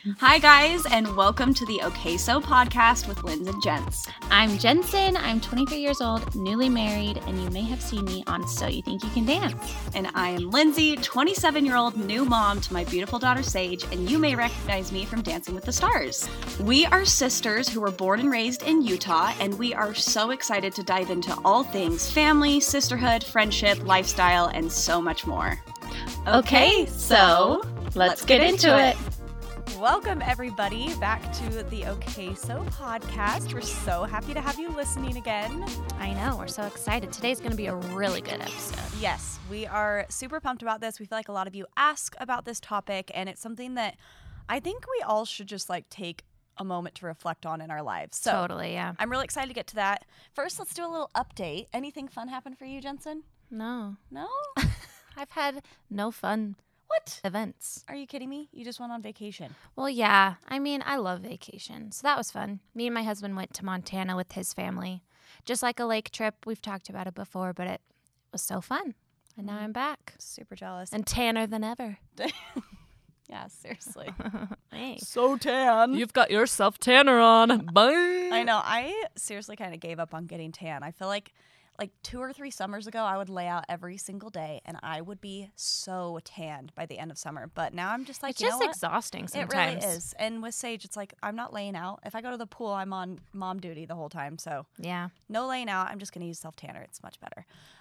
Hi, guys, and welcome to the Okay So podcast with Linz and Jens. I'm Jensen. I'm 23 years old, newly married, and you may have seen me on So You Think You Can Dance. And I am Lindsay, 27-year-old new mom to my beautiful daughter Sage, and you may recognize me from Dancing with the Stars. We are sisters who were born and raised in Utah, and we are so excited to dive into all things family, sisterhood, friendship, lifestyle, and so much more. Okay, so let's get into it. Welcome, everybody, back to the Okay So podcast. We're so happy to have you listening again. I know, we're so excited. Today's going to be a really good episode. Yes, we are super pumped about this. We feel like a lot of you ask about this topic, and it's something that I think we all should just take a moment to reflect on in our lives. So Totally, yeah. I'm really excited to get to that. First, let's do a little update. Anything fun happen for you, Jensen? No. No? I've had no fun What? events. Are you kidding me? You just went on vacation. Well, yeah. I mean, I love vacation, so that was fun. Me and my husband went to Montana with his family. Just like a lake trip. We've talked about it before, but it was so fun. And now I'm back. Super jealous. And tanner than ever. Yeah, seriously. Hey. So tan. You've got yourself tanner on. Bye. I know. I seriously kind of gave up on getting tan. I feel like 2 or 3 summers ago, I would lay out every single day, and I would be so tanned by the end of summer. But now I'm just It's you know just what? exhausting sometimes. It really is. And with Sage, it's I'm not laying out. If I go to the pool, I'm on mom duty the whole time. So Yeah. no laying out. I'm just going to use self-tanner. It's much better.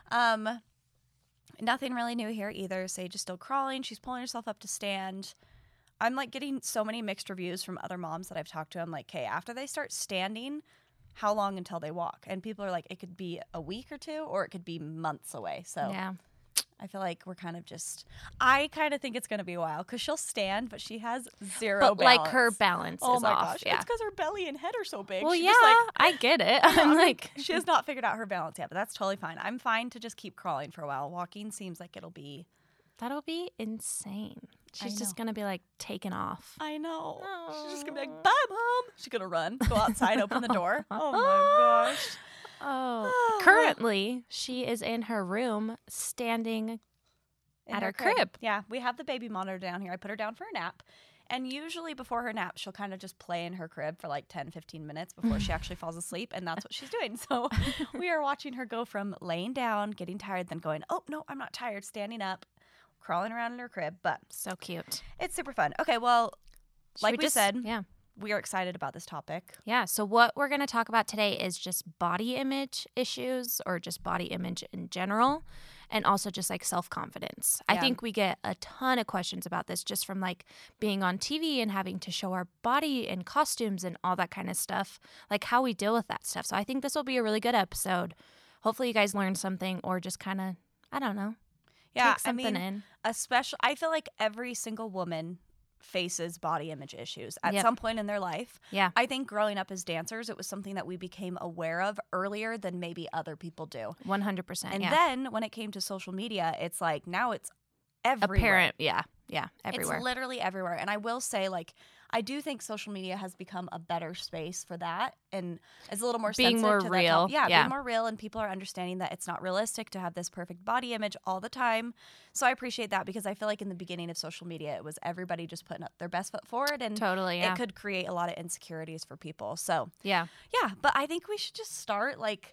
Nothing really new here either. Sage is still crawling. She's pulling herself up to stand. I'm getting so many mixed reviews from other moms that I've talked to. I'm like, okay, after they start standing, how long until they walk? And people are like, it could be a week or two, or it could be months away. So Yeah. I feel like we're kind of I kind of think it's going to be a while because she'll stand, but she has zero But balance. her balance Oh is my off. gosh. Yeah. It's because her belly and head are so big. Well, She yeah, just, I get it. I'm I'm like, she has not figured out her balance yet, but that's totally fine. I'm fine to just keep crawling for a while. Walking seems like it'll be. that'll be insane. She's know. just going to be taken off. I know. She's just going to be Oh. like, bye, Mom. She's going to run, go outside, open the door. Oh my gosh. Oh. Currently, she is in her room standing In at her crib. Yeah, we have the baby monitor down here. I put her down for a nap. And usually before her nap, she'll kind of just play in her crib for 10, 15 minutes before she actually falls asleep. And that's what she's doing. So we are watching her go from laying down, getting tired, then going, oh, no, I'm not tired, standing up, crawling around in her crib. But So cute. it's super fun. Okay, well, Should we said, Yeah. we are excited about this topic. Yeah. So what we're going to talk about today is just body image issues or just body image in general. And also just self-confidence. I Yeah. think we get a ton of questions about this just from being on TV and having to show our body in costumes and all that kind of stuff, how we deal with that stuff. So I think this will be a really good episode. Hopefully you guys learn something or just kind of, I don't know, Yeah, take something in. I feel like every single woman faces body image issues at Yep. some point in their life. Yeah. I think growing up as dancers, it was something that we became aware of earlier than maybe other people do. 100%. And yeah. then when it came to social media, it's now it's everywhere. Apparent. Yeah. Yeah. Everywhere. It's literally everywhere. And I will say, I do think social media has become a better space for that, and it's a little more Being sensitive more to that real. Yeah, Yeah. being more real, and people are understanding that it's not realistic to have this perfect body image all the time. So I appreciate that because I feel like in the beginning of social media, it was everybody just putting up their best foot forward, and Totally. Yeah. it could create a lot of insecurities for people. So Yeah. yeah, but I think we should just start like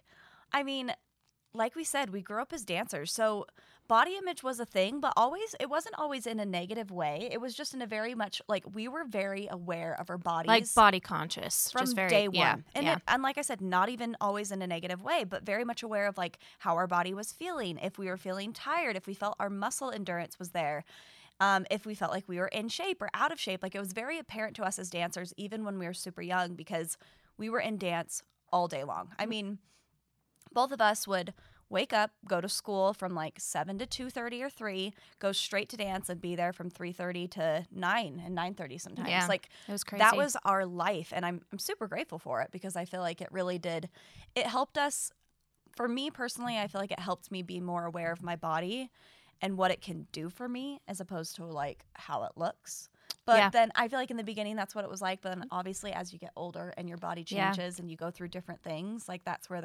we said, we grew up as dancers, so body image was a thing, but it wasn't always in a negative way. It was just in a very much we were very aware of our bodies. Body conscious. From just very, day one. Yeah. And, yeah. and like I said, not even always in a negative way, but very much aware of how our body was feeling, if we were feeling tired, if we felt our muscle endurance was there, if we felt like we were in shape or out of shape. It was very apparent to us as dancers, even when we were super young, because we were in dance all day long. I mean, both of us would wake up, go to school from 7 to 2:30 or 3, go straight to dance and be there from 3:30 to 9 and 9:30 sometimes. Yeah. It was crazy. That was our life, and I'm super grateful for it because I feel like it really did. It helped us. For me personally, I feel like it helped me be more aware of my body and what it can do for me as opposed to how it looks. But Yeah. then I feel like in the beginning that's what it was like. But then obviously as you get older and your body changes and you go through different things, that's where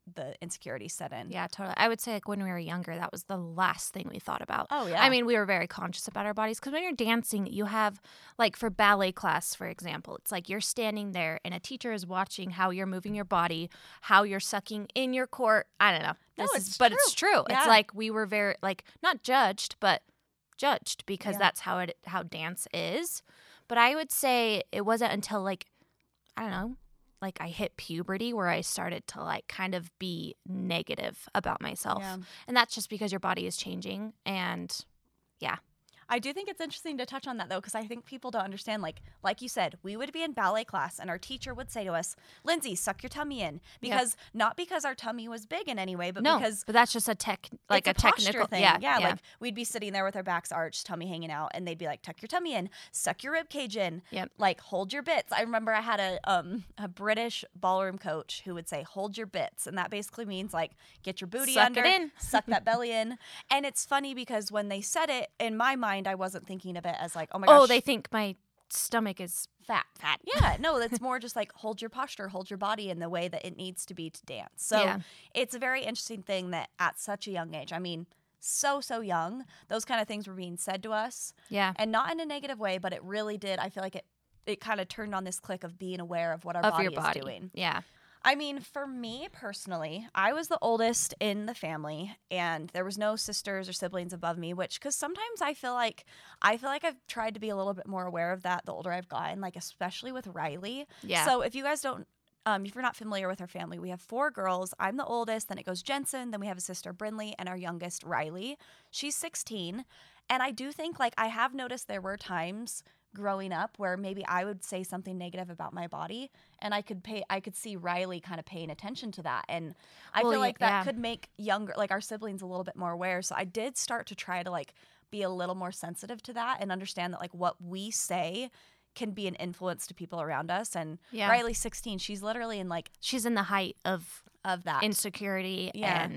the insecurity set in. Yeah, totally. I would say like when we were younger, that was the last thing we thought about. Oh, yeah. I mean, we were very conscious about our bodies because when you're dancing, you have like for ballet class, for example, it's like you're standing there and a teacher is watching how you're moving your body, how you're sucking in your core. I don't know. No, But it's true. Yeah. It's like we were very like not judged, but judged because Yeah. that's how dance is. But I would say it wasn't until like, I don't know, like I hit puberty where I started to like kind of be negative about myself. Yeah. And that's just because your body is changing. And yeah. I do think it's interesting to touch on that, though, because I think people don't understand. Like you said, we would be in ballet class and our teacher would say to us, Lindsay, suck your tummy in. Because not because our tummy was big in any way, but because but that's just a it's a posture technical thing. Yeah. Like we'd be sitting there with our backs arched, tummy hanging out, and they'd be like, tuck your tummy in, suck your rib cage in, Yep. like hold your bits. I remember I had a British ballroom coach who would say, hold your bits. And that basically means like get your booty Suck under, it in. suck that belly in. And it's funny because when they said it, in my mind, I wasn't thinking of it as like, oh my gosh. Oh, they think my stomach is fat. Yeah, no, that's more just like hold your posture, hold your body in the way that it needs to be to dance. So Yeah. it's a very interesting thing that at such a young age, I mean, so young, those kind of things were being said to us. Yeah. And not in a negative way, but it really did. I feel like it kind of turned on this click of being aware of what our Of body your body. is doing. Yeah. I mean, for me personally, I was the oldest in the family, and there was no sisters or siblings above me. Which, because sometimes I feel like I've tried to be a little bit more aware of that the older I've gotten, like especially with Riley. Yeah. So if you guys don't, if you're not familiar with our family, we have 4 girls. I'm the oldest. Then it goes Jensen. Then we have a sister Brinley, and our youngest Riley. She's 16, and I do think like I have noticed there were times growing up where maybe I would say something negative about my body and I could see Riley kind of paying attention to that. And I feel like that could make our siblings a little bit more aware. So I did start to try to like be a little more sensitive to that and understand that like what we say can be an influence to people around us. And Riley's 16. She's literally in like, she's in the height of that insecurity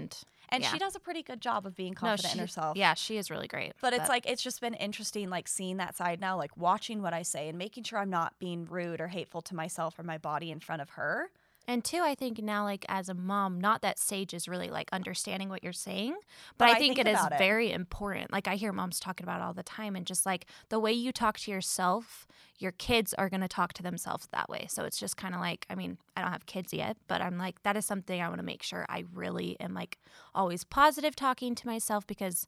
and she does a pretty good job of being confident in herself. Yeah, she is really great. But it's like, it's just been interesting, like seeing that side now, like watching what I say and making sure I'm not being rude or hateful to myself or my body in front of her. And two, I think now, like as a mom, not that Sage is really like understanding what you're saying, but I think it is very important. Like I hear moms talking about it all the time, and just like the way you talk to yourself, your kids are going to talk to themselves that way. So it's just kind of like, I mean, I don't have kids yet, but I'm like, that is something I want to make sure I really am like always positive talking to myself, because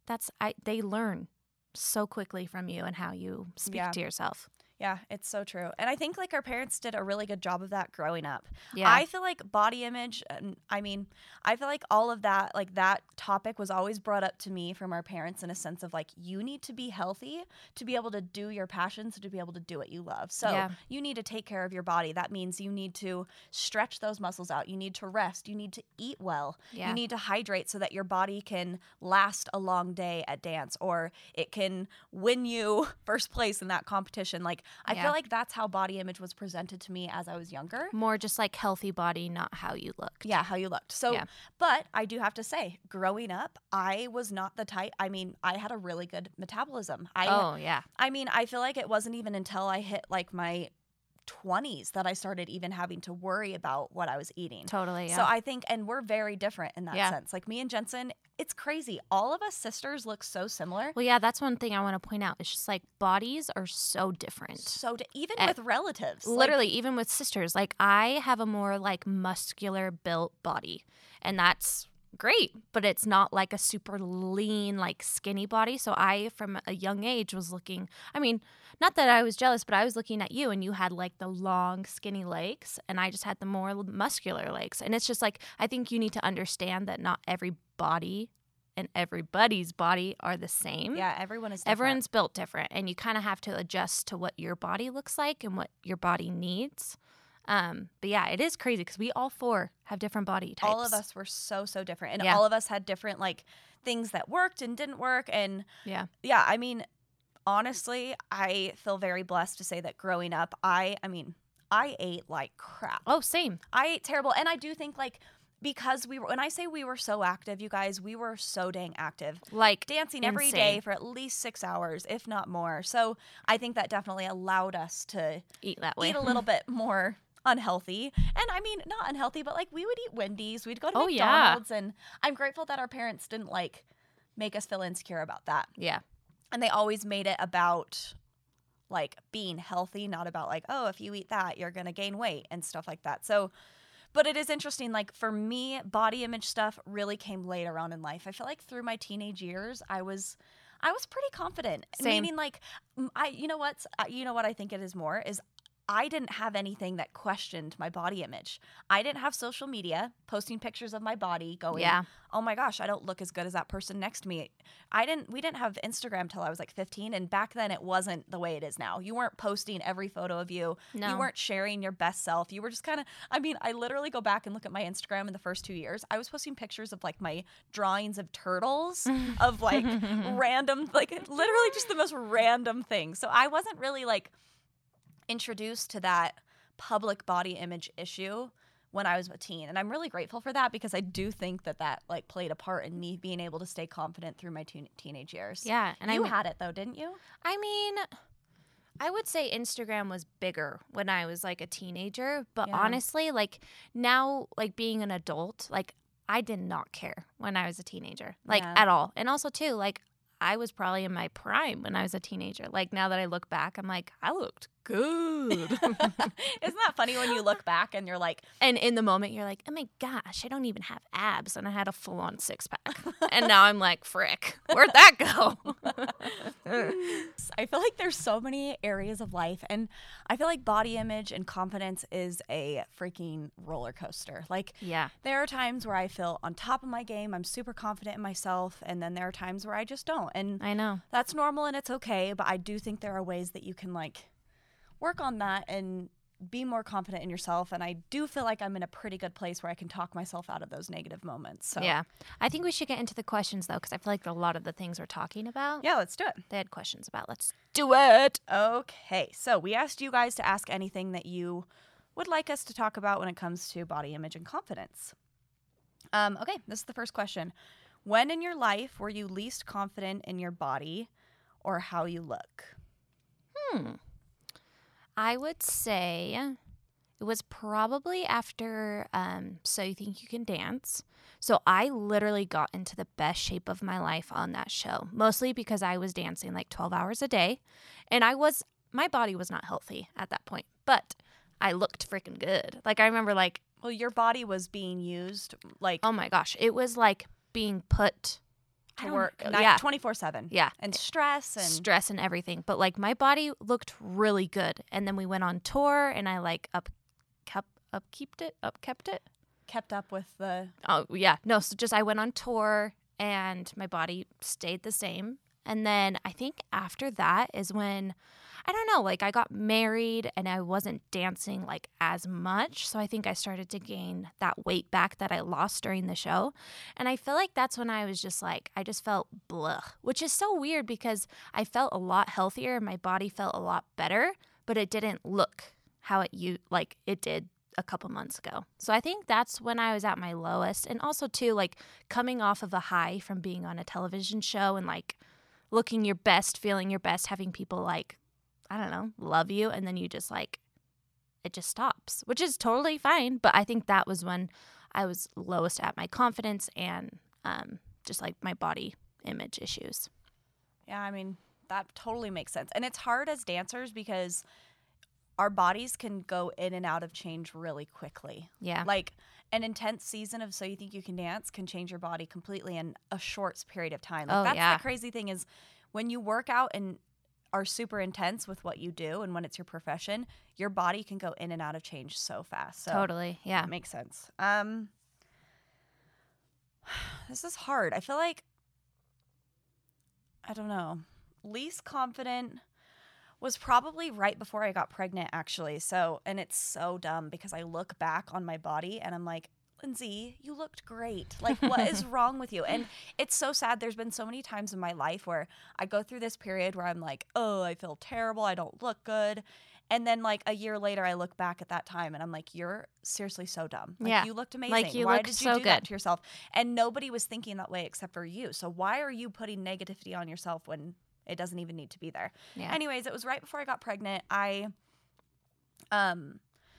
they learn so quickly from you and how you speak to yourself. Yeah, it's so true. And I think like our parents did a really good job of that growing up. Yeah. I feel like body image, I feel like all of that, like that topic was always brought up to me from our parents in a sense of like, you need to be healthy to be able to do your passions, to be able to do what you love. So you need to take care of your body. That means you need to stretch those muscles out. You need to rest. You need to eat well. Yeah. You need to hydrate so that your body can last a long day at dance, or it can win you first place in that competition. Like, I feel like that's how body image was presented to me as I was younger. More just like healthy body, not how you looked. Yeah, how you looked. So, but I do have to say, growing up, I was not the type. I mean, I had a really good metabolism. I mean, I feel like it wasn't even until I hit like my 20s that I started even having to worry about what I was eating. Totally, yeah. So I think, and we're very different in that sense. Like me and Jensen, it's crazy. All of us sisters look so similar. Well, yeah, that's one thing I want to point out. It's just like bodies are so different. Even with relatives. Literally, even with sisters. Like I have a more like muscular built body, and that's great, but it's not like a super lean, like skinny body. So I, from a young age, was looking, I mean, not that I was jealous, but I was looking at you and you had like the long, skinny legs, and I just had the more muscular legs. And it's just like, I think you need to understand that not every body and everybody's body are the same. Yeah, everyone is different. Everyone's built different, and you kind of have to adjust to what your body looks like and what your body needs. But yeah, it is crazy because we all 4 have different body types. All of us were so different, and all of us had different like things that worked and didn't work. And yeah, I mean, honestly, I feel very blessed to say that growing up, I ate like crap. Oh, same. I ate terrible, and I do think like, because when I say we were so active, you guys, we were so dang active. Like dancing every day for at least 6 hours, if not more. So I think that definitely allowed us to eat that way. Eat a little bit more unhealthy. And I mean, not unhealthy, but like we would eat Wendy's, we'd go to Oh, yeah. McDonald's, and I'm grateful that our parents didn't like make us feel insecure about that. Yeah. And they always made it about like being healthy, not about like, oh, if you eat that, you're going to gain weight and stuff like that. So, but it is interesting. Like for me, body image stuff really came later on in life. I feel like through my teenage years, I was pretty confident. Same. Meaning like, you know what I think it is more is I didn't have anything that questioned my body image. I didn't have social media posting pictures of my body going, Yeah. oh my gosh, I don't look as good as that person next to me. We didn't have Instagram till I was like 15. And back then it wasn't the way it is now. You weren't posting every photo of you. No. You weren't sharing your best self. You were just kind of, I literally go back and look at my Instagram in the first 2 years. I was posting pictures of like my drawings of turtles, of like random, like literally just the most random things. So I wasn't really like introduced to that public body image issue when I was a teen. And I'm really grateful for that because I do think that like played a part in me being able to stay confident through my teenage years. Yeah. And you had it though, didn't you? I mean, I would say Instagram was bigger when I was like a teenager, but Yeah. honestly, like now, like being an adult, like I did not care when I was a teenager, like Yeah. at all. And also too, like I was probably in my prime when I was a teenager. Like now that I look back, I'm like, I looked good. Isn't that funny when you look back and you're like, And in the moment, you're like, oh my gosh, I don't even have abs. And I had a full on 6-pack. And now I'm like, frick, where'd that go? I feel like there's so many areas of life, and I feel like body image and confidence is a freaking roller coaster. Like, Yeah. there are times where I feel on top of my game, I'm super confident in myself, and then there are times where I just don't. And I know. that's normal and it's okay, but I do think there are ways that you can like work on that and be more confident in yourself. And I do feel like I'm in a pretty good place where I can talk myself out of those negative moments. So Yeah. I think we should get into the questions, though, because I feel like a lot of the things we're talking about, yeah, let's do it. they had questions about. Let's do it. Okay, so we asked you guys to ask anything that you would like us to talk about when it comes to body image and confidence. Okay, this is the first question. When in your life were you least confident in your body or how you look? I would say it was probably after So You Think You Can Dance. So I literally got into the best shape of my life on that show, mostly because I was dancing like 12 hours a day. And my body was not healthy at that point, but I looked freaking good. Like I remember like, Well, your body was being used like oh my gosh, it was like being put to work Yeah. 24/7. Yeah. And stress and Stress and everything. But like my body looked really good. And then we went on tour and I like upkept it. kept up with the Oh, yeah. No, so just I went on tour and my body stayed the same. And then I think after that is when, I don't know, like I got married and I wasn't dancing like as much. So I think I started to gain that weight back that I lost during the show. And I feel like that's when I was just like, I just felt blah, which is so weird because I felt a lot healthier and my body felt a lot better, but it didn't look how it did a couple months ago. So I think that's when I was at my lowest. And also too, like coming off of a high from being on a television show and like looking your best, feeling your best, having people like, I don't know, love you. And then you just like, it just stops, which is totally fine. But I think that was when I was lowest at my confidence and just like my body image issues. Yeah, I mean, that totally makes sense. And it's hard as dancers because our bodies can go in and out of change really quickly. Yeah. Like an intense season of So You Think You Can Dance can change your body completely in a short period of time. Like Oh, that's yeah. the crazy thing is when you work out and are super intense with what you do and when it's your profession, your body can go in and out of change so fast. So Totally. Yeah. that makes sense. This is hard. I feel like, I don't know, least confident was probably right before I got pregnant, actually. So, and it's so dumb because I look back on my body and I'm like, Lindsay, you looked great. Like, what is wrong with you? And it's so sad. There's been so many times in my life where I go through this period where I'm like, oh, I feel terrible. I don't look good. And then like a year later, I look back at that time and I'm like, you're seriously so dumb. Like, Yeah. you looked amazing. Like, you why looked did so you do that good. to yourself? And nobody was thinking that way except for you. So why are you putting negativity on yourself when it doesn't even need to be there? Yeah. Anyways, it was right before I got pregnant. I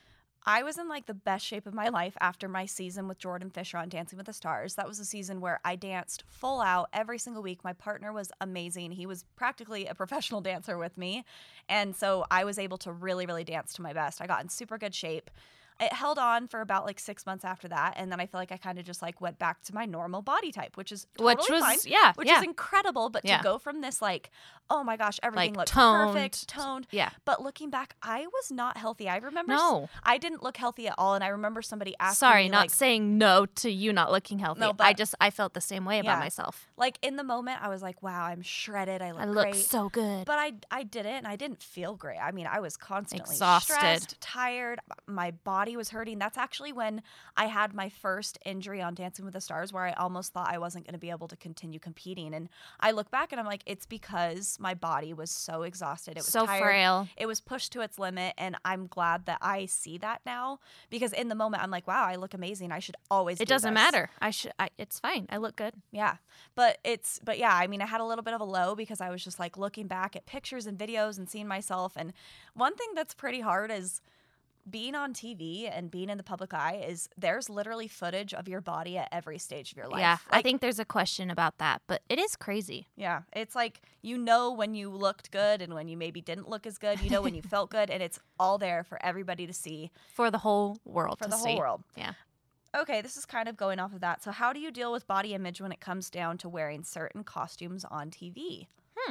I was in like the best shape of my life after my season with Jordan Fisher on Dancing with the Stars. That was a season where I danced full out every single week. My partner was amazing. He was practically a professional dancer with me. And so I was able to really, really dance to my best. I got in super good shape. It held on for about like 6 months after that, and then I feel like I kind of just like went back to my normal body type, which is totally fine, which is incredible. But to go from this like, oh my gosh, everything like looks perfect, toned. Yeah. But looking back, I was not healthy. I remember I didn't look healthy at all, and I remember somebody asking me, not like, saying no to you not looking healthy. No, but I felt the same way about myself. Like in the moment, I was like, wow, I'm shredded. I look great. great. So good. But I did it, and I didn't feel great. I mean, I was constantly exhausted, stressed, tired. My body was hurting. That's actually when I had my first injury on Dancing with the Stars, where I almost thought I wasn't going to be able to continue competing. And I look back and I'm like, it's because my body was so exhausted. It was so tired. Frail. It was pushed to its limit. And I'm glad that I see that now, because in the moment I'm like, wow, I look amazing. I should always It do doesn't this. matter. It's fine. I look good. Yeah. But yeah, I mean, I had a little bit of a low because I was just like looking back at pictures and videos and seeing myself. And one thing that's pretty hard is being on TV and being in the public eye is there's literally footage of your body at every stage of your life. Yeah, like, I think there's a question about that, but it is crazy. Yeah, it's like, you know, when you looked good and when you maybe didn't look as good, you know, when you felt good, and it's all there for everybody to see. For the whole world For the whole world. Yeah. Okay, this is kind of going off of that. So how do you deal with body image when it comes down to wearing certain costumes on TV?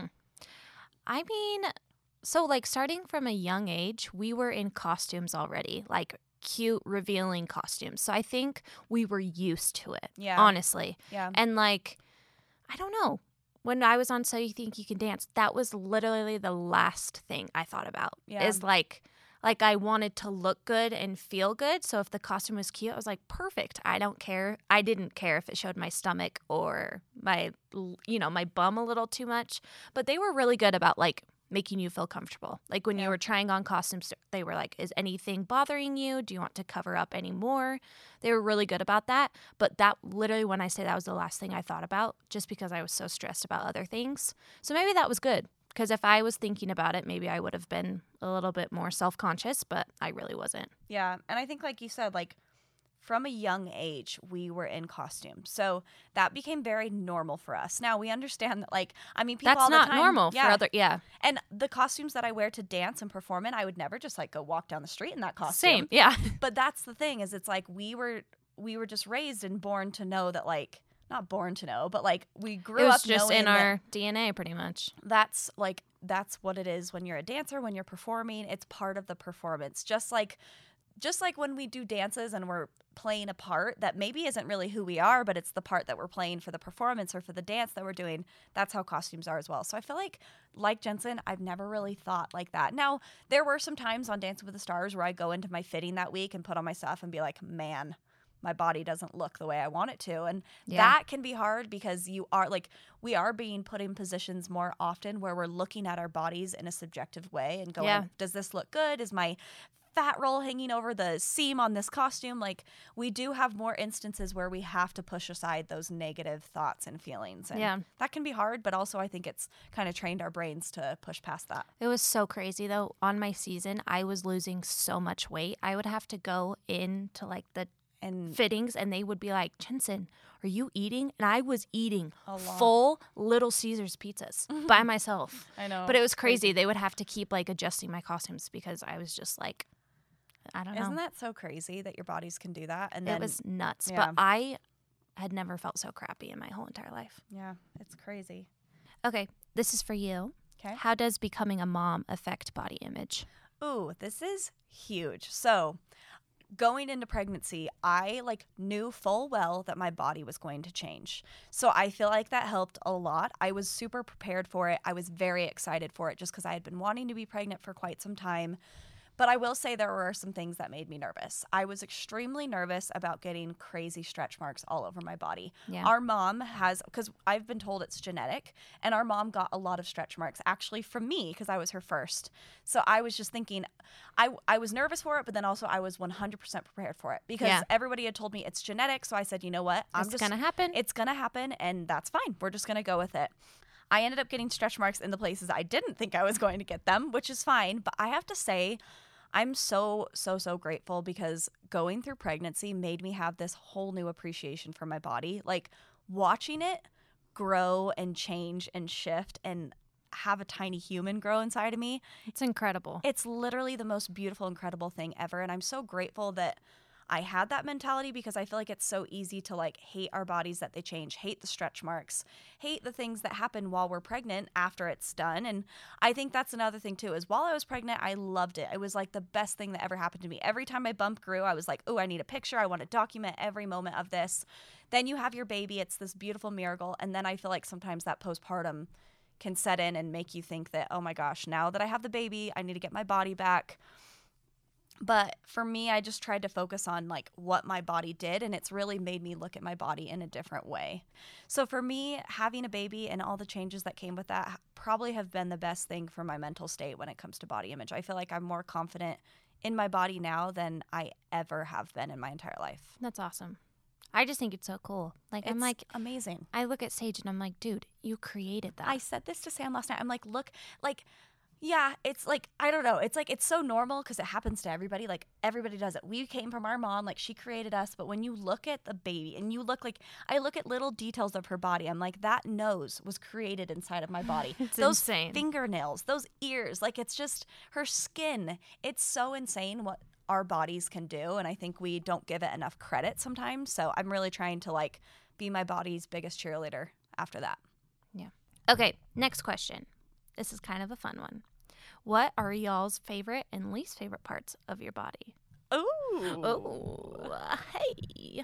I mean, so like starting from a young age, we were in costumes already, like cute, revealing costumes. So I think we were used to it, honestly. Yeah. And like, I don't know. When I was on So You Think You Can Dance, that was literally the last thing I thought about. Yeah. Is like I wanted to look good and feel good. So if the costume was cute, I was like, perfect. I don't care. I didn't care if it showed my stomach or my bum a little too much. But they were really good about like making you feel comfortable. Like when you were trying on costumes, they were like, is anything bothering you? Do you want to cover up any more? They were really good about that. But that literally, when I say that was the last thing I thought about, just because I was so stressed about other things. So maybe that was good. Because if I was thinking about it, maybe I would have been a little bit more self-conscious, but I really wasn't. Yeah. And I think, like you said, like from a young age, we were in costume. So that became very normal for us. Now, we understand that, like, I mean, people that's all the not time, normal for other, And the costumes that I wear to dance and perform in, I would never just like go walk down the street in that costume. Same, yeah. But that's the thing, is it's like we were just raised and born to know that, like, not born to know, but like we grew up knowing. It was just in our DNA pretty much. That's what it is when you're a dancer, when you're performing. It's part of the performance. Just like when we do dances and we're playing a part that maybe isn't really who we are, but it's the part that we're playing for the performance or for the dance that we're doing. That's how costumes are as well. So I feel like Jensen, I've never really thought like that. Now, there were some times on Dancing with the Stars where I go into my fitting that week and put on my stuff and be like, man, my body doesn't look the way I want it to. And that can be hard because we are being put in positions more often where we're looking at our bodies in a subjective way and going, does this look good? Is my fat roll hanging over the seam on this costume? Like, we do have more instances where we have to push aside those negative thoughts and feelings. And that can be hard, but also I think it's kind of trained our brains to push past that. It was so crazy though. On my season, I was losing so much weight. I would have to go into like the fittings and they would be like, Jensen, are you eating? And I was eating full Little Caesars pizzas by myself. I know. But it was crazy. They would have to keep like adjusting my costumes because I was just like, I don't know. Isn't that so crazy that your bodies can do that? And it was nuts. But I had never felt so crappy in my whole entire life. Yeah, it's crazy. Okay, this is for you. Okay. How does becoming a mom affect body image? Ooh, this is huge. So going into pregnancy, I knew full well that my body was going to change. So I feel like that helped a lot. I was super prepared for it. I was very excited for it just because I had been wanting to be pregnant for quite some time. But I will say there were some things that made me nervous. I was extremely nervous about getting crazy stretch marks all over my body. Yeah. Our mom has, because I've been told it's genetic, and our mom got a lot of stretch marks actually from me because I was her first. So I was just thinking, I was nervous for it, but then also I was 100% prepared for it because everybody had told me it's genetic. So I said, you know what? It's going to happen. It's going to happen, and that's fine. We're just going to go with it. I ended up getting stretch marks in the places I didn't think I was going to get them, which is fine. But I have to say, I'm so grateful because going through pregnancy made me have this whole new appreciation for my body. Like watching it grow and change and shift and have a tiny human grow inside of me. It's incredible. It's literally the most beautiful, incredible thing ever. And I'm so grateful that I had that mentality because I feel like it's so easy to like hate our bodies that they change, hate the stretch marks, hate the things that happen while we're pregnant after it's done. And I think that's another thing too, is while I was pregnant, I loved it. It was like the best thing that ever happened to me. Every time my bump grew, I was like, oh, I need a picture. I want to document every moment of this. Then you have your baby. It's this beautiful miracle. And then I feel like sometimes that postpartum can set in and make you think that, oh my gosh, now that I have the baby, I need to get my body back. But for me, I just tried to focus on like what my body did, and it's really made me look at my body in a different way. So for me, having a baby and all the changes that came with that probably have been the best thing for my mental state when it comes to body image. I feel like I'm more confident in my body now than I ever have been in my entire life. That's awesome. I just think it's so cool. Like, It's I'm like, amazing. I look at Sage and I'm like, dude, you created that. I said this to Sam last night. I'm like, look, like, yeah, it's like, I don't know. It's like, it's so normal because it happens to everybody. Like, everybody does it. We came from our mom. Like, she created us. But when you look at the baby and you look like, I look at little details of her body. I'm like, that nose was created inside of my body. It's those insane. fingernails, those ears, like, it's just her skin. It's so insane what our bodies can do. And I think we don't give it enough credit sometimes. So I'm really trying to, like, be my body's biggest cheerleader after that. Yeah. Okay, next question. This is kind of a fun one. What are y'all's favorite and least favorite parts of your body? Oh, Hey.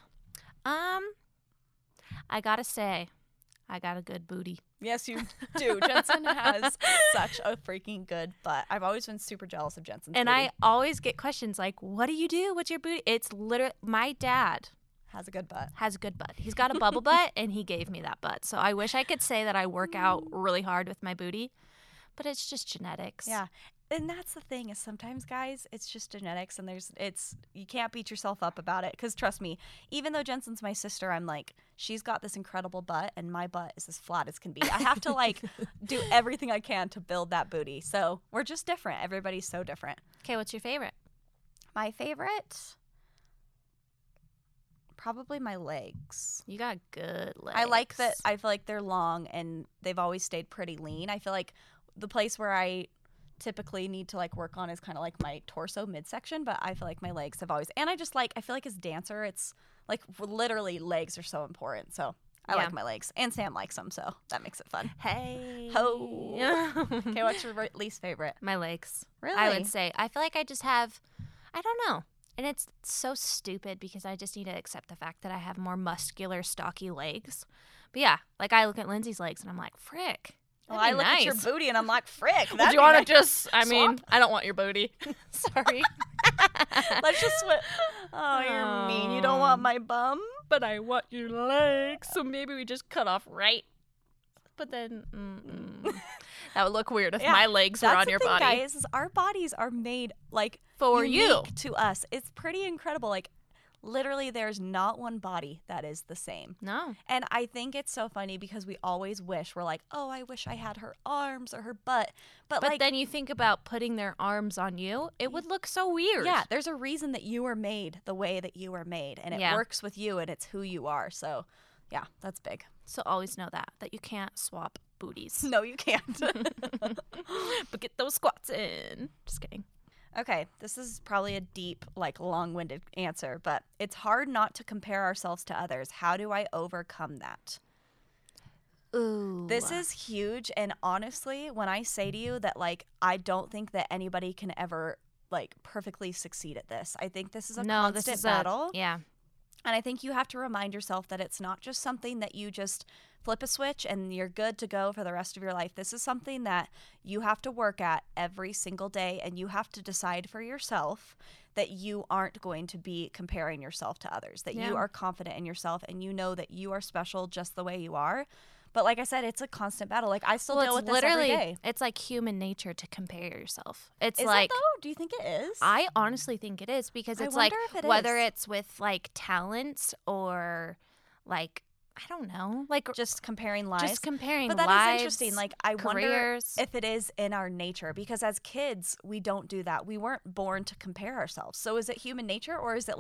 I gotta say, I got a good booty. yes, you do. Jensen has such a freaking good butt. I've always been super jealous of Jensen's And booty. I always get questions like, what do you do? What's your booty? It's literally, my dad has a good butt. has a good butt. He's got a bubble butt, and he gave me that butt. So I wish I could say that I work out really hard with my booty, but it's just genetics. Yeah. And that's the thing is sometimes, guys, it's just genetics and you can't beat yourself up about it. Because trust me, even though Jensen's my sister, I'm like, she's got this incredible butt and my butt is as flat as can be. I have to like do everything I can to build that booty. So we're just different. Everybody's so different. Okay, what's your favorite? My favorite, probably my legs. You got good legs. I like that. I feel like they're long and they've always stayed pretty lean. I feel like the place where I typically need to like work on is kind of like my torso midsection, but I feel like my legs have always, and I feel like as a dancer, it's like literally legs are so important. So I like my legs, and Sam likes them, so that makes it fun. Hey. Ho. Okay, what's your least favorite? My legs. Really? I would say. I feel like I just have, I don't know. And it's so stupid because I just need to accept the fact that I have more muscular, stocky legs. But yeah, like I look at Lindsay's legs and I'm like, frick. Well, I look at your booty and I'm like, frick. Do you want to just, I mean, I don't want your booty. Sorry. Let's just oh, you're mean. You don't want my bum? But I want your legs. So maybe we just cut off right. But then, that would look weird if my legs were on your That's the body. thing, guys, is our bodies are made, like, For unique you. to us. It's pretty incredible. Like, literally, there's not one body that is the same. No. And I think it's so funny because we always wish, we're like, oh, I wish I had her arms or her butt. But like, then you think about putting their arms on you, it would look so weird. yeah, there's a reason that you were made the way that you were made. And it works with you and it's who you are. So, yeah, that's big. So always know that you can't swap booties. No, you can't. But get those squats in. Just kidding. Okay, this is probably a deep, like, long-winded answer, but it's hard not to compare ourselves to others. How do I overcome that? Ooh. This is huge, and honestly, when I say to you that, like, I don't think that anybody can ever, like, perfectly succeed at this. I think this is a constant battle. Yeah. And I think you have to remind yourself that it's not just something that you just flip a switch and you're good to go for the rest of your life. This is something that you have to work at every single day, and you have to decide for yourself that you aren't going to be comparing yourself to others, that you are confident in yourself and you know that you are special just the way you are. But like I said, it's a constant battle. Like, I still deal with this every day. It's like human nature to compare yourself. It's Is like, it though? Do you think it is? I honestly think it is, because I it's like, wonder if it whether is. it's with like talents or like I don't know. Like, Just comparing lives. just comparing But that lives, is interesting. Like, I wonder careers. if it is in our nature, because as kids, we don't do that. We weren't born to compare ourselves. So is it human nature, or is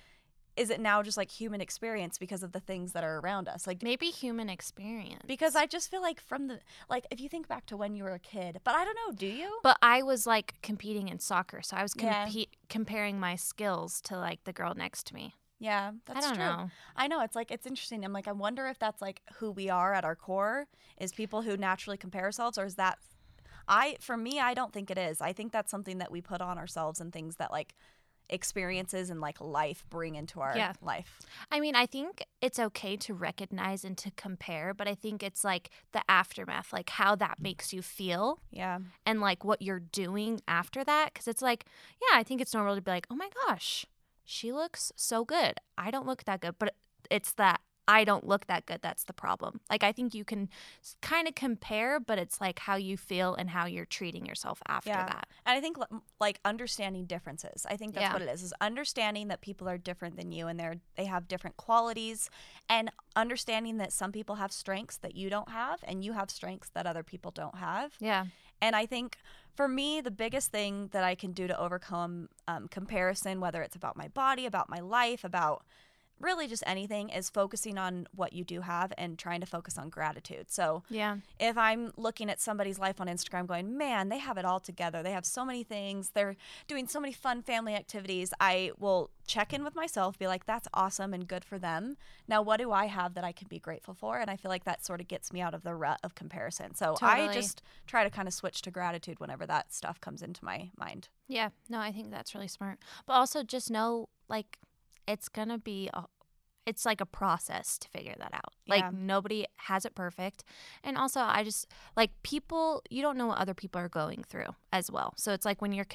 it now just like human experience because of the things that are around us? Like, Maybe human experience. because I just feel like like if you think back to when you were a kid, but I don't know, do you? But I was like competing in soccer, so I was Yeah. comparing my skills to like the girl next to me. Yeah, that's I don't true. know. I know, it's like, it's interesting. I'm like, I wonder if that's like who we are at our core, is people who naturally compare ourselves, or is that for me, I don't think it is. I think that's something that we put on ourselves, and things that like experiences and like life bring into our Yeah. life. I mean, I think it's okay to recognize and to compare, but I think it's like the aftermath, like how that makes you feel Yeah. and like what you're doing after that. Because it's like, yeah, I think it's normal to be like, oh my gosh, she looks so good. I don't look that good. But it's that I don't look that good. That's the problem. Like, I think you can kind of compare, but it's like how you feel and how you're treating yourself after Yeah. that. And I think like understanding differences. I think that's Yeah. what it is understanding that people are different than you, and they have different qualities, and understanding that some people have strengths that you don't have, and you have strengths that other people don't have. Yeah. And I think for me, the biggest thing that I can do to overcome comparison, whether it's about my body, about my life, about really just anything, is focusing on what you do have and trying to focus on gratitude. So Yeah. if I'm looking at somebody's life on Instagram going, man, they have it all together, they have so many things, they're doing so many fun family activities, I will check in with myself, be like, that's awesome and good for them. Now, what do I have that I can be grateful for? And I feel like that sort of gets me out of the rut of comparison. So I Totally. just try to kind of switch to gratitude whenever that stuff comes into my mind. Yeah, no, I think that's really smart. But also just know, like, it's going to be it's like a process to figure that out. Yeah. Like, nobody has it perfect. And also, I just, like, people, you don't know what other people are going through as well. So it's like when you're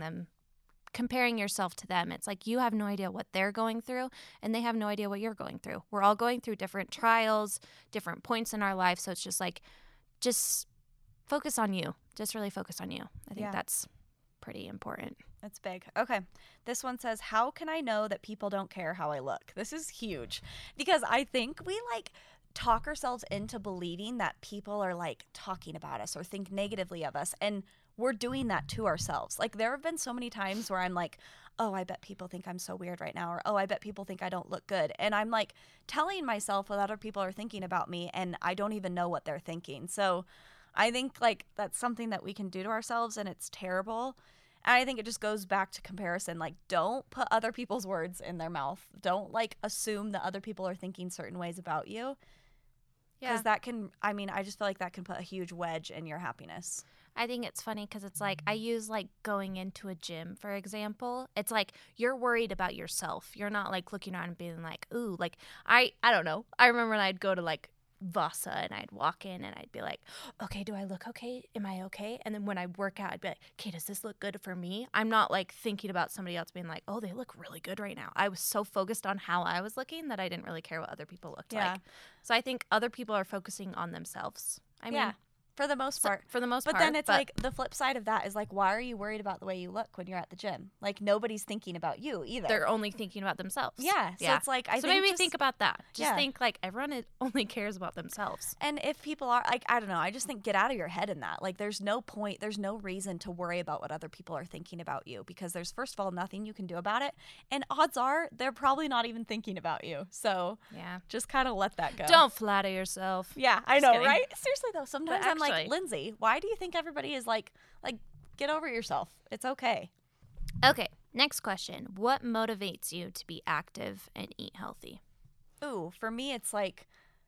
comparing yourself to them, it's like you have no idea what they're going through, and they have no idea what you're going through. We're all going through different trials, different points in our life. So it's just like, just focus on you. Just really focus on you. I think Yeah. that's pretty important. That's big. Okay. This one says, how can I know that people don't care how I look? This is huge, because I think we like talk ourselves into believing that people are like talking about us or think negatively of us. And we're doing that to ourselves. Like, there have been so many times where I'm like, oh, I bet people think I'm so weird right now. Or, oh, I bet people think I don't look good. And I'm like telling myself what other people are thinking about me, and I don't even know what they're thinking. So I think like that's something that we can do to ourselves, and it's terrible. And I think it just goes back to comparison. Like, don't put other people's words in their mouth. Don't like assume that other people are thinking certain ways about you. Because that can, I mean, I just feel like that can put a huge wedge in your happiness. I think it's funny because it's like I use like going into a gym, for example. It's like you're worried about yourself. You're not like looking around and being like, ooh, like I don't know. I remember when I'd go to like Vasa and I'd walk in and I'd be like, okay, do I look okay? Am I okay? And then when I work out, I'd be like, okay, does this look good for me? I'm not like thinking about somebody else being like, oh, they look really good right now. I was so focused on how I was looking that I didn't really care what other people looked Yeah. like. So I think other people are focusing on themselves. I mean, Yeah. For the most part. for the most But part. then it's like the flip side of that is like, why are you worried about the way you look when you're at the gym? Like, nobody's thinking about you either. they're only thinking about themselves. Yeah. So it's like, I so think maybe just, think about that. Just yeah. think like everyone only cares about themselves. And if people are like, I don't know, I just think get out of your head in that. Like, there's no point, there's no reason to worry about what other people are thinking about you, because there's, first of all, nothing you can do about it. And odds are they're probably not even thinking about you. So Yeah. just kind of let that go. Don't flatter yourself. Yeah, I Just know, kidding. right? Seriously though, sometimes I'm like, actually- Lindsay, why do you think everybody is like get over yourself? It's okay. Okay, next question. What motivates you to be active and eat healthy? Ooh, for me, it's like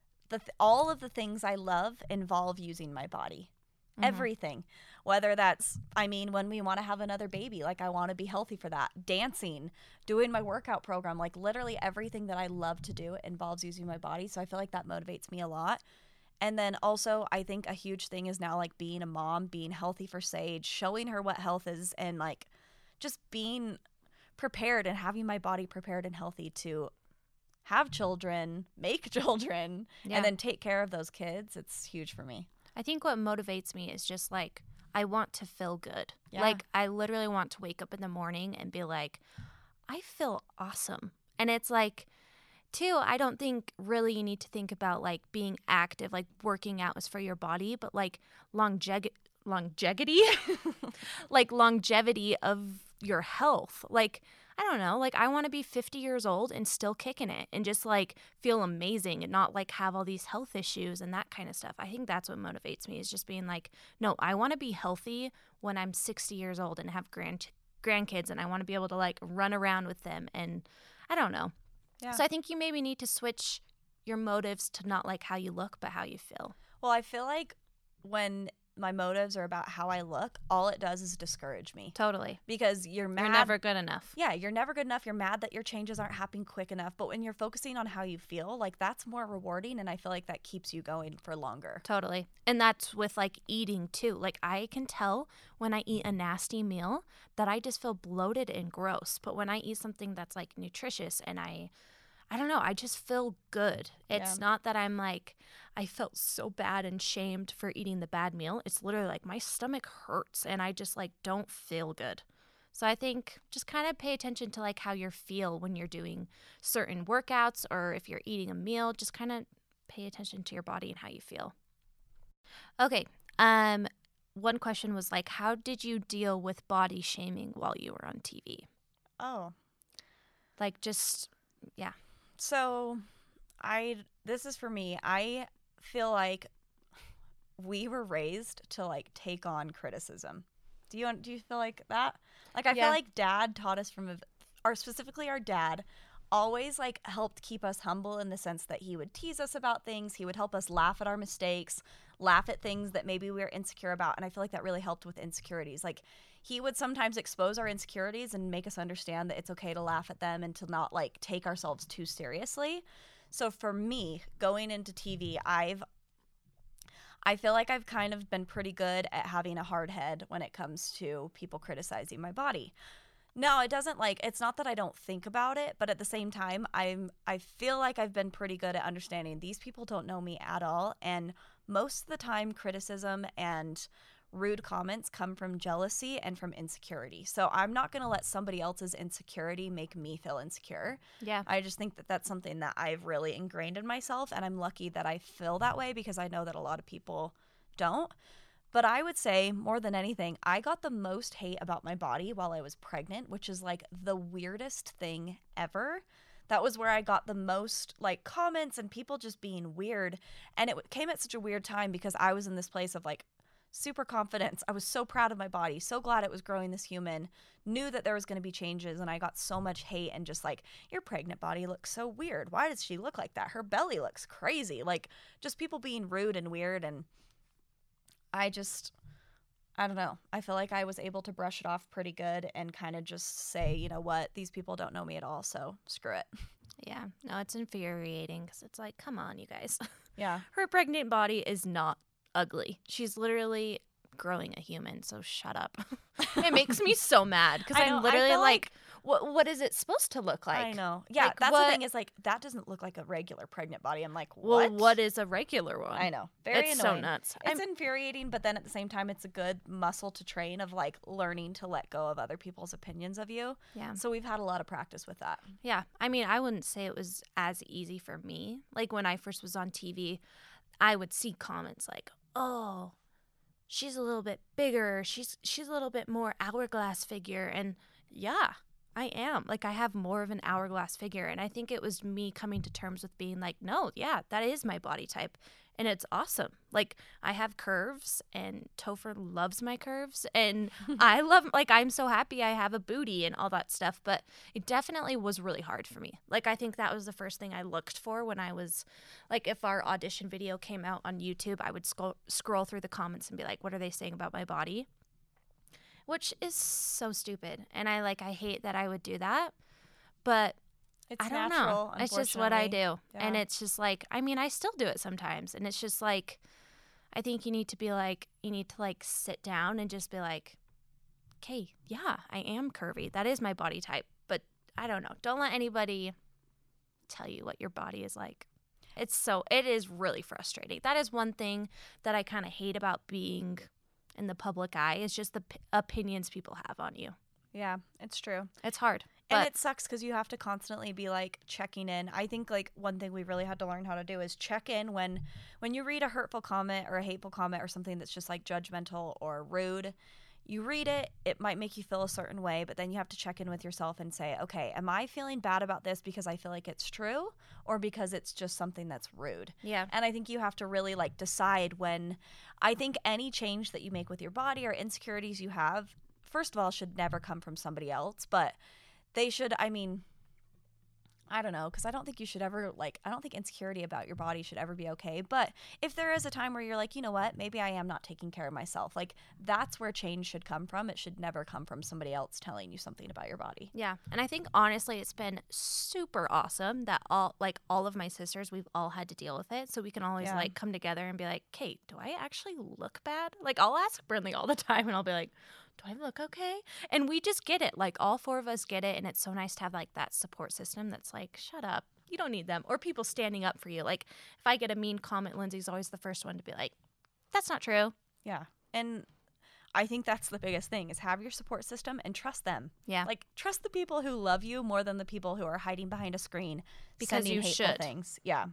all of the things I love involve using my body. Everything. Whether that's, I mean, when we want to have another baby, like I want to be healthy for that. Dancing, doing my workout program, like literally everything that I love to do involves using my body. So I feel like that motivates me a lot. And then also, I think a huge thing is now like being a mom, being healthy for Sage, showing her what health is, and like just being prepared and having my body prepared and healthy to have children, make children, Yeah. and then take care of those kids. It's huge for me. I think what motivates me is just like I want to feel good. Yeah. Like I literally want to wake up in the morning and be like, I feel awesome. And it's like Two, I don't think really you need to think about like being active, like working out is for your body, but like longevity, like longevity of your health. Like, I don't know, like I want to be 50 years old and still kicking it and just like feel amazing and not like have all these health issues and that kind of stuff. I think that's what motivates me, is just being like, no, I want to be healthy when I'm 60 years old and have grandkids, and I want to be able to like run around with them, and I don't know. Yeah. So I think you maybe need to switch your motives to not like how you look, but how you feel. Well, I feel like when my motives are about how I look, all it does is discourage me. Totally. Because you're mad. You're never good enough. Yeah, you're never good enough. You're mad that your changes aren't happening quick enough. But when you're focusing on how you feel, like that's more rewarding. And I feel like that keeps you going for longer. Totally. And that's with like eating too. Like I can tell when I eat a nasty meal that I just feel bloated and gross. But when I eat something that's like nutritious and I don't know, I just feel good. It's not that I'm like, I felt so bad and shamed for eating the bad meal. It's literally like my stomach hurts and I just like don't feel good. So I think just kind of pay attention to like how you feel when you're doing certain workouts, or if you're eating a meal, just kind of pay attention to your body and how you feel. Okay. One question was like, how did you deal with body shaming while you were on TV? Oh. Like just, yeah. So this is for me. I feel like we were raised to like take on criticism. Do you feel like that? Like I feel like Dad taught us specifically our dad always like helped keep us humble in the sense that he would tease us about things. He would help us laugh at our mistakes, laugh at things that maybe we were insecure about. And I feel like that really helped with insecurities. Like he would sometimes expose our insecurities and make us understand that it's okay to laugh at them and to not like take ourselves too seriously. So for me, going into TV, I feel like I've kind of been pretty good at having a hard head when it comes to people criticizing my body. No, it's not that I don't think about it, but at the same time, I feel like I've been pretty good at understanding these people don't know me at all. And most of the time, criticism and rude comments come from jealousy and from insecurity. So I'm not going to let somebody else's insecurity make me feel insecure. Yeah. I just think that that's something that I've really ingrained in myself, and I'm lucky that I feel that way because I know that a lot of people don't. But I would say more than anything, I got the most hate about my body while I was pregnant, which is like the weirdest thing ever. That was where I got the most like comments and people just being weird. And it came at such a weird time because I was in this place of like super confidence. I was so proud of my body, so glad it was growing this human, knew that there was going to be changes, and I got so much hate and just like, your pregnant body looks so weird. Why does she look like that? Her belly looks crazy. Like just people being rude and weird. And I don't know. I feel like I was able to brush it off pretty good and kind of just say, you know what, these people don't know me at all, so screw it. Yeah. No, it's infuriating because it's like, come on, you guys. Yeah. Her pregnant body is not ugly. She's literally growing a human, so shut up. It makes me so mad because I'm literally like, what is it supposed to look like? I know. Yeah, like, that's the thing is like, that doesn't look like a regular pregnant body. I'm like, what? Well, what is a regular one? I know. Very it's annoying. so nuts. It's infuriating, but then at the same time, it's a good muscle to train of like learning to let go of other people's opinions of you. Yeah. So we've had a lot of practice with that. Yeah. I mean, I wouldn't say it was as easy for me. Like when I first was on TV, I would see comments like, oh, she's a little bit bigger. She's a little bit more hourglass figure. And yeah, I am. Like I have more of an hourglass figure. And I think it was me coming to terms with being like, no, yeah, that is my body type. And it's awesome. Like I have curves and Topher loves my curves. And I love, like, I'm so happy I have a booty and all that stuff. But it definitely was really hard for me. Like, I think that was the first thing I looked for when I was, like, if our audition video came out on YouTube, I would scroll through the comments and be like, what are they saying about my body? Which is so stupid. And I hate that I would do that. But It's I don't natural, know. It's just what I do. Yeah. And it's just like, I mean, I still do it sometimes. And it's just like, I think you need to sit down and just be like, okay, yeah, I am curvy. That is my body type. But I don't know. Don't let anybody tell you what your body is like. It is really frustrating. That is one thing that I kind of hate about being in the public eye, is just the opinions people have on you. Yeah, it's true. It's hard. And But it sucks because you have to constantly be like checking in. I think like one thing we've really had to learn how to do is check in when you read a hurtful comment or a hateful comment or something that's just like judgmental or rude. You read it, it might make you feel a certain way, but then you have to check in with yourself and say, okay, am I feeling bad about this because I feel like it's true or because it's just something that's rude? yeah. And I think you have to really like decide when. I think any change that you make with your body or insecurities you have, first of all, should never come from somebody else, but they should, I mean, I don't know, because I don't think you should ever, like, I don't think insecurity about your body should ever be okay. But if there is a time where you're like, you know what, maybe I am not taking care of myself, like, that's where change should come from. It should never come from somebody else telling you something about your body. Yeah. And I think honestly it's been super awesome that all of my sisters, we've all had to deal with it. So we can always Yeah. like come together and be like, Kate, do I actually look bad? Like I'll ask Brinley all the time and I'll be like, do I look okay? And we just get it. Like all four of us get it. And it's so nice to have like that support system that's like, shut up. You don't need them. Or people standing up for you. Like if I get a mean comment, Lindsay's always the first one to be like, that's not true. Yeah. And I think that's the biggest thing is have your support system and trust them. Yeah. Like trust the people who love you more than the people who are hiding behind a screen Because sending you hateful should. things. Yeah.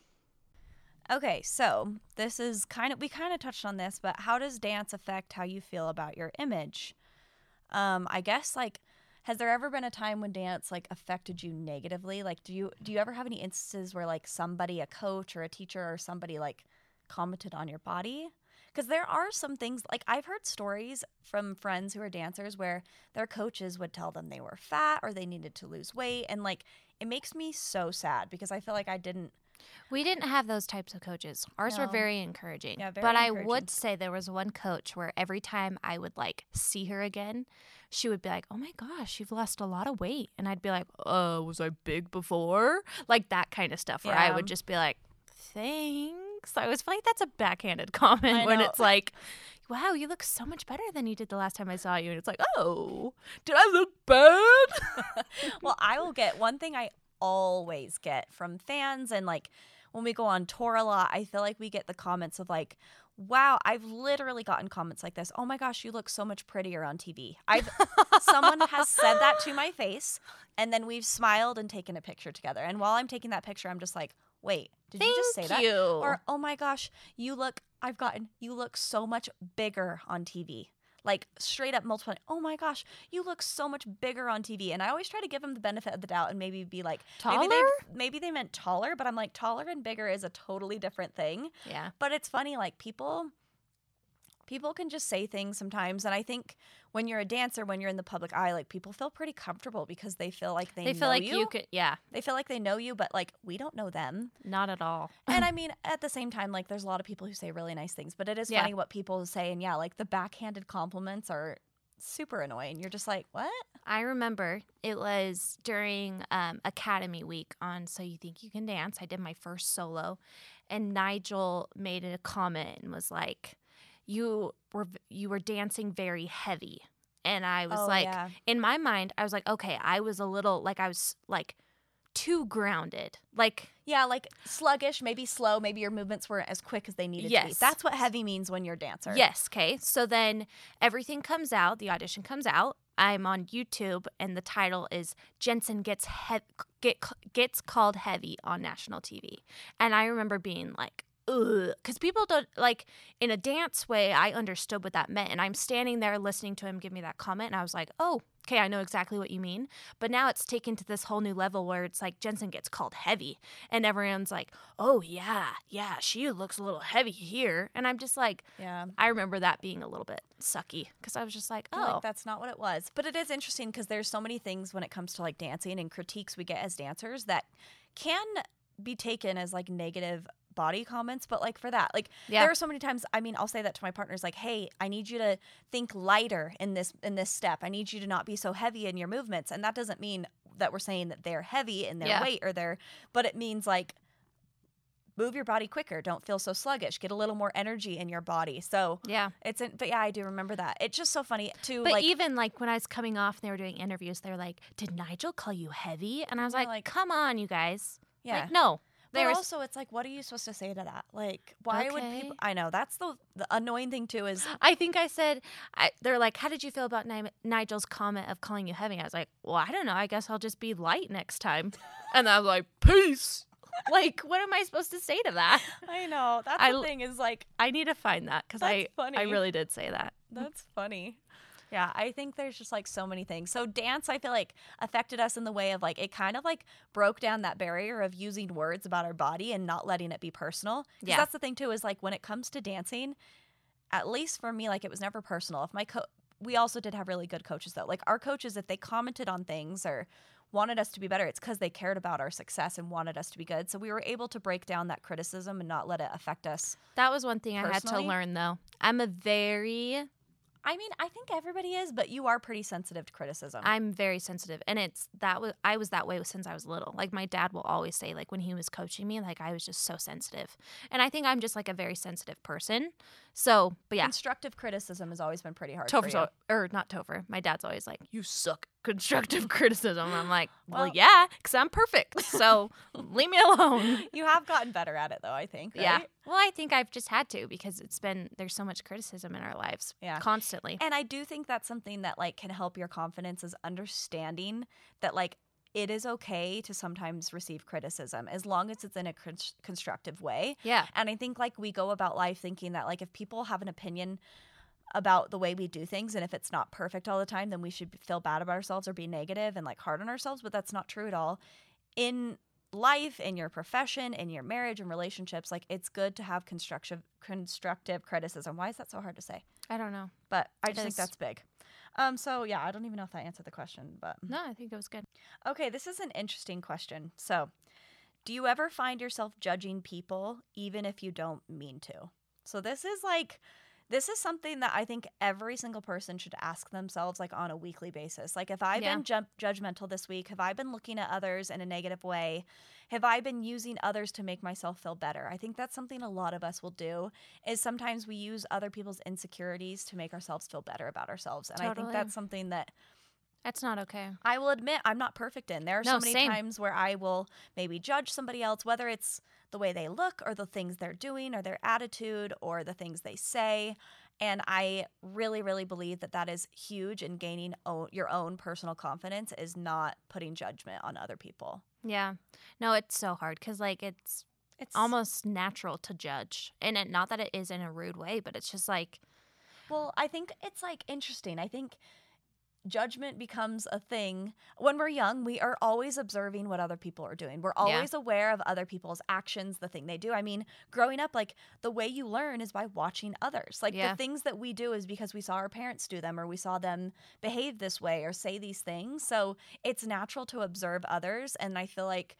Okay, so this is we kind of touched on this, but how does dance affect how you feel about your image? I guess like has there ever been a time when dance like affected you negatively? Like do you ever have any instances where like somebody, a coach or a teacher or somebody like commented on your body? Because there are some things, like I've heard stories from friends who are dancers where their coaches would tell them they were fat or they needed to lose weight. And like, it makes me so sad because I feel like We didn't have those types of coaches. Ours were No. very encouraging. Yeah, very but I encouraging. would say there was one coach where every time I would like see her again, she would be like, "Oh my gosh, you've lost a lot of weight." And I'd be like, was I big before?" Like that kind of stuff where I Yeah. would just be like, "Thanks." I always feel like that's a backhanded comment I when know. it's like, "Wow, you look so much better than you did the last time I saw you." And it's like, "Oh, did I look bad?" well, I will get one thing I always get from fans and like when we go on tour a lot, I feel like we get the comments of like, wow, I've literally gotten comments like this. Oh my gosh, you look so much prettier on TV. Someone has said that to my face and then we've smiled and taken a picture together. And while I'm taking that picture, I'm just like, wait, did you just say Thank that? you. Or, oh my gosh, you look so much bigger on TV. Like straight up multiple. Oh my gosh, you look so much bigger on TV. And I always try to give them the benefit of the doubt and maybe be like, Taller? maybe they meant taller, but I'm like, taller and bigger is a totally different thing. Yeah. But it's funny, like people can just say things sometimes. And I think when you're a dancer, when you're in the public eye, like people feel pretty comfortable because they feel like they Feel know like you could, yeah, They feel like they know you, but like we don't know them. not at all. And I mean, at the same time, like there's a lot of people who say really nice things, but it is Yeah. funny what people say. And yeah, like the backhanded compliments are super annoying. You're just like, what? I remember it was during Academy Week on So You Think You Can Dance. I did my first solo, and Nigel made a comment and was like, "You were dancing very heavy," and I was Oh, like, yeah. in my mind, I was like, okay, I was a little like I was like too grounded, like. Yeah, like sluggish, maybe slow, maybe your movements weren't as quick as they needed to be. Yes. That's what heavy means when you're a dancer. Yes. Okay. So then everything comes out. The audition comes out. I'm on YouTube, and the title is "Jensen gets called heavy on national TV." And I remember being like, ugh, because people don't like in a dance way. I understood what that meant, and I'm standing there listening to him give me that comment, and I was like, oh, okay, I know exactly what you mean. But now it's taken to this whole new level where it's like Jensen gets called heavy, and everyone's like, oh yeah, she looks a little heavy here, and I'm just like, Yeah. I remember that being a little bit sucky because I was just like, You're oh, like, that's not what it was. But it is interesting because there's so many things when it comes to like dancing and critiques we get as dancers that can be taken as like negative body comments, but like for that, like Yeah. there are so many times, I mean, I'll say that to my partners, like, hey, I need you to think lighter in this step. I need you to not be so heavy in your movements. And that doesn't mean that we're saying that they're heavy in their Yeah. weight but it means like move your body quicker. Don't feel so sluggish. Get a little more energy in your body. So yeah. but yeah, I do remember that. It's just so funny to But like, even like when I was coming off and they were doing interviews, they were like, did Nigel call you heavy? And I was Yeah, like, like- come on, you guys. yeah. Like, no. But also, it's like, what are you supposed to say to that? Like, why would people? I know that's the annoying thing too. Is I think I said they're like, how did you feel about Nigel's comment of calling you heavy? I was like, well, I don't know. I guess I'll just be light next time. And I was like, peace. Like, what am I supposed to say to that? I know that's the thing. Is like, I need to find that because I really did say that. That's funny. Yeah, I think there's just like so many things. So dance, I feel like, affected us in the way of like it kind of like broke down that barrier of using words about our body and not letting it be personal. Because that's the thing too, is like when it comes to dancing, at least for me, like it was never personal. If we also did have really good coaches though. Like our coaches, if they commented on things or wanted us to be better, it's because they cared about our success and wanted us to be good. So we were able to break down that criticism and not let it affect us. That was one thing I had to learn though. I think everybody is, but you are pretty sensitive to criticism. I'm very sensitive, and I was that way since I was little. Like my dad will always say, like when he was coaching me, like I was just so sensitive, and I think I'm just like a very sensitive person. So, but yeah, constructive criticism has always been pretty hard for you. Or not Topher. My dad's always like, "You suck." Constructive criticism. I'm like, well, yeah, because I'm perfect. So leave me alone. You have gotten better at it, though, I think. Right? Yeah. Well, I think I've just had to because there's so much criticism in our lives constantly. And I do think that's something that like can help your confidence is understanding that like it is okay to sometimes receive criticism as long as it's in a constructive way. Yeah. And I think like we go about life thinking that like if people have an opinion about the way we do things and if it's not perfect all the time, then we should feel bad about ourselves or be negative and like hard on ourselves, but that's not true at all. In life, in your profession, in your marriage and relationships, like it's good to have constructive criticism. Why is that so hard to say? I don't know, but I just think that's big. So yeah, I don't even know if that answered the question, but no, I think it was good. Okay, this is an interesting question. So, do you ever find yourself judging people even if you don't mean to? So this is something that I think every single person should ask themselves like on a weekly basis. Like if I've been judgmental this week, have I been looking at others in a negative way? Have I been using others to make myself feel better? I think that's something a lot of us will do is sometimes we use other people's insecurities to make ourselves feel better about ourselves. And I think that's something that's not okay. I will admit I'm not perfect in. There are so many times where I will maybe judge somebody else, whether it's the way they look or the things they're doing or their attitude or the things they say. And I really, really believe that is huge in gaining your own personal confidence is not putting judgment on other people. Yeah. No, it's so hard because like it's almost natural to judge. And not that it is in a rude way, but it's just like. Well, I think it's like interesting. I think judgment becomes a thing when we're young. We are always observing what other people are doing. We're always aware of other people's actions, the thing they do. I mean, growing up, like the way you learn is by watching others. Like the things that we do is because we saw our parents do them or we saw them behave this way or say these things. So it's natural to observe others. And I feel like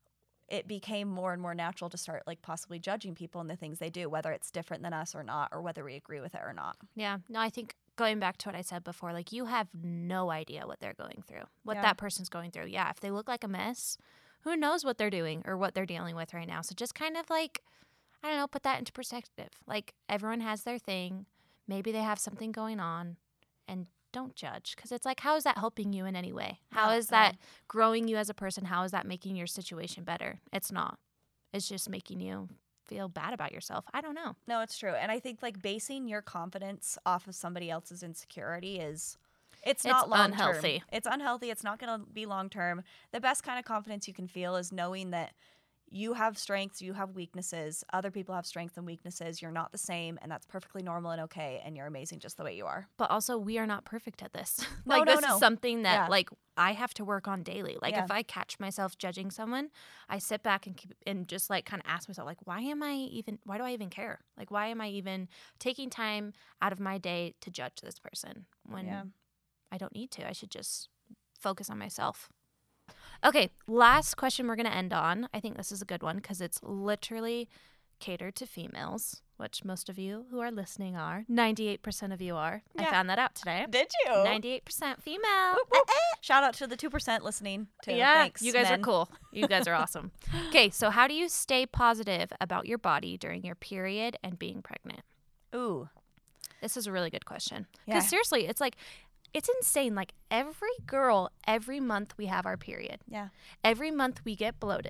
it became more and more natural to start like possibly judging people and the things they do, whether it's different than us or not, or whether we agree with it or not. Yeah. No, I think going back to what I said before, like you have no idea what they're going through, what that person's going through. Yeah. If they look like a mess, who knows what they're doing or what they're dealing with right now. So just kind of like, I don't know, put that into perspective. Like everyone has their thing. Maybe they have something going on and don't judge. Because it's like, how is that helping you in any way? How is that growing you as a person? How is that making your situation better? It's not. It's just making you feel bad about yourself. I don't know. No, it's true. And I think like basing your confidence off of somebody else's insecurity it's not long-term. Unhealthy. It's unhealthy. It's not going to be long-term. The best kind of confidence you can feel is knowing that you have strengths, you have weaknesses, other people have strengths and weaknesses. You're not the same, and that's perfectly normal and okay, and you're amazing just the way you are. But also, we are not perfect at this. This is something that like I have to work on daily. Like if I catch myself judging someone, I sit back and just like kind of ask myself, like, why do I even care? Like, why am I even taking time out of my day to judge this person when I don't need to? I should just focus on myself. Okay, last question we're going to end on. I think this is a good one because it's literally catered to females, which most of you who are listening are. 98% of you are. Yeah. I found that out today. Did you? 98% female. Whoop, whoop. Shout out to the 2% listening too. Yeah, thanks, you guys men. are cool. You guys are awesome. Okay, so how do you stay positive about your body during your period and being pregnant? Ooh. This is a really good question. Because seriously, it's like, it's insane. Like every girl, every month we have our period. Yeah. Every month we get bloated.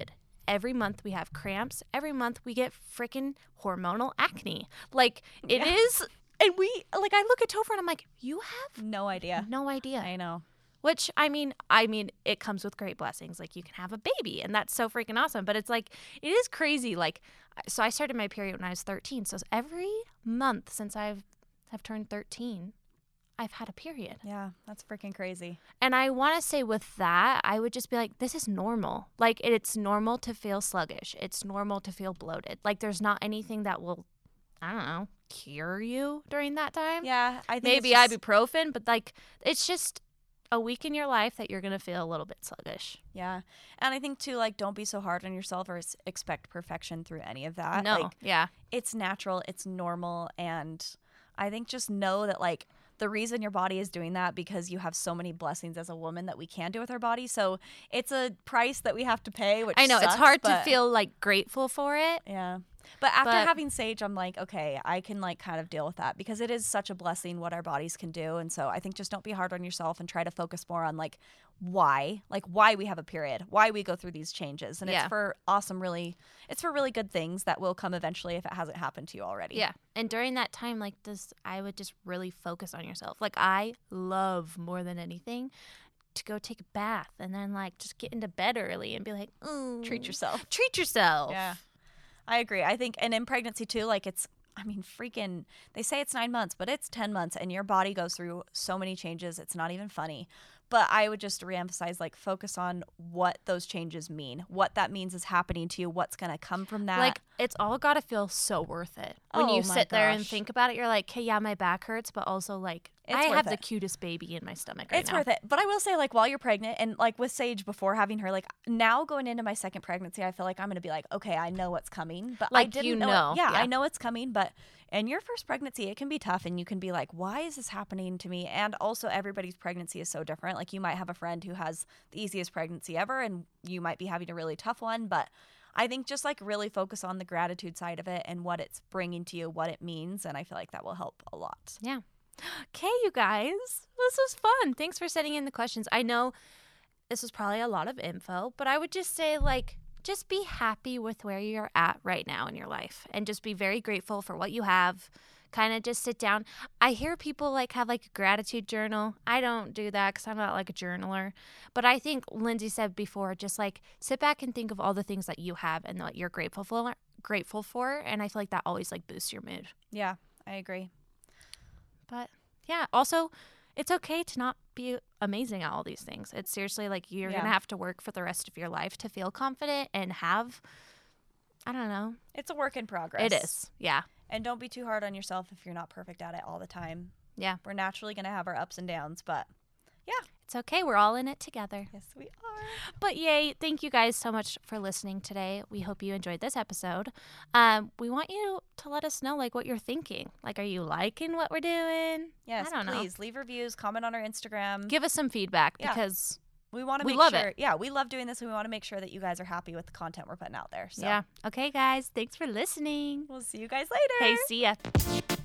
every month we have cramps. Every month we get freaking hormonal acne. Like, it is, and I look at Topher and I'm like, you have No idea. no idea. I know. Which, I mean, it comes with great blessings. Like, you can have a baby, and that's so freaking awesome. But it's like, it is crazy. Like, so I started my period when I was 13. So every month since I've turned 13, I've had a period. Yeah, that's freaking crazy. And I want to say with that, I would just be like, this is normal. Like, it's normal to feel sluggish. It's normal to feel bloated. Like, there's not anything that will, I don't know, cure you during that time. Yeah, I think Maybe it's just, ibuprofen, but like, it's just a week in your life that you're going to feel a little bit sluggish. Yeah. And I think, too, like, don't be so hard on yourself or expect perfection through any of that. No, Like, yeah. it's natural. It's normal. And I think just know that, like, the reason your body is doing that because you have so many blessings as a woman that we can do with our body. So it's a price that we have to pay, which I know, sucks, it's hard to but- feel, like, grateful for it. Yeah. But after But- having Sage, I'm like, okay, I can like kind of deal with that because it is such a blessing what our bodies can do. And so I think just don't be hard on yourself and try to focus more on like why we have a period, why we go through these changes. And Yeah. it's for really good things that will come eventually if it hasn't happened to you already. Yeah. And during that time, like, I would just really focus on yourself. Like, I love more than anything to go take a bath and then, like, just get into bed early and be like, ooh. Treat yourself. Treat yourself. Yeah. I agree. I think, and in pregnancy too, like freaking, they say it's 9 months, but it's 10 months and your body goes through so many changes. It's not even funny. But I would just reemphasize, like, focus on what those changes mean, what that means is happening to you, what's going to come from that. Like, it's all got to feel so worth it. When Oh you my sit there and gosh. think about it, you're like, hey, yeah, my back hurts, but also, like, It's I worth have the it. cutest baby in my stomach right It's now. worth it. But I will say, like, while you're pregnant and like with Sage before having her, like now going into my second pregnancy, I feel like I'm going to be like, okay, I know what's coming. But I Like, didn't you know. know. Yeah, Yeah. I know it's coming. But in your first pregnancy, it can be tough and you can be like, why is this happening to me? And also everybody's pregnancy is so different. Like you might have a friend who has the easiest pregnancy ever and you might be having a really tough one. But I think just like really focus on the gratitude side of it and what it's bringing to you, what it means. And I feel like that will help a lot. Yeah. Okay, you guys. This was fun. Thanks for sending in the questions. I know this was probably a lot of info, but I would just say, like, just be happy with where you're at right now in your life and just be very grateful for what you have. Kind of just sit down. I hear people like have like a gratitude journal. I don't do that because I'm not like a journaler. But I think Lindsay said before, just like sit back and think of all the things that you have and that you're grateful for. And I feel like that always like boosts your mood. Yeah, I agree. But yeah, also it's okay to not be amazing at all these things. It's seriously like you're Yeah. going to have to work for the rest of your life to feel confident and have, I don't know. It's a work in progress. It is. Yeah. And don't be too hard on yourself if you're not perfect at it all the time. Yeah. We're naturally going to have our ups and downs, but It's okay. We're all in it together. yes, we are. But yay, thank you guys so much for listening today. We hope you enjoyed this episode. We want you to let us know like what you're thinking. Like, are you liking what we're doing? Yes, I don't know. please leave reviews, comment on our Instagram. Give us some feedback Yeah. because We want to we make love sure. it. Yeah, we love doing this and we want to make sure that you guys are happy with the content we're putting out there. So yeah. Okay, guys. Thanks for listening. we'll see you guys later. Hey, see ya.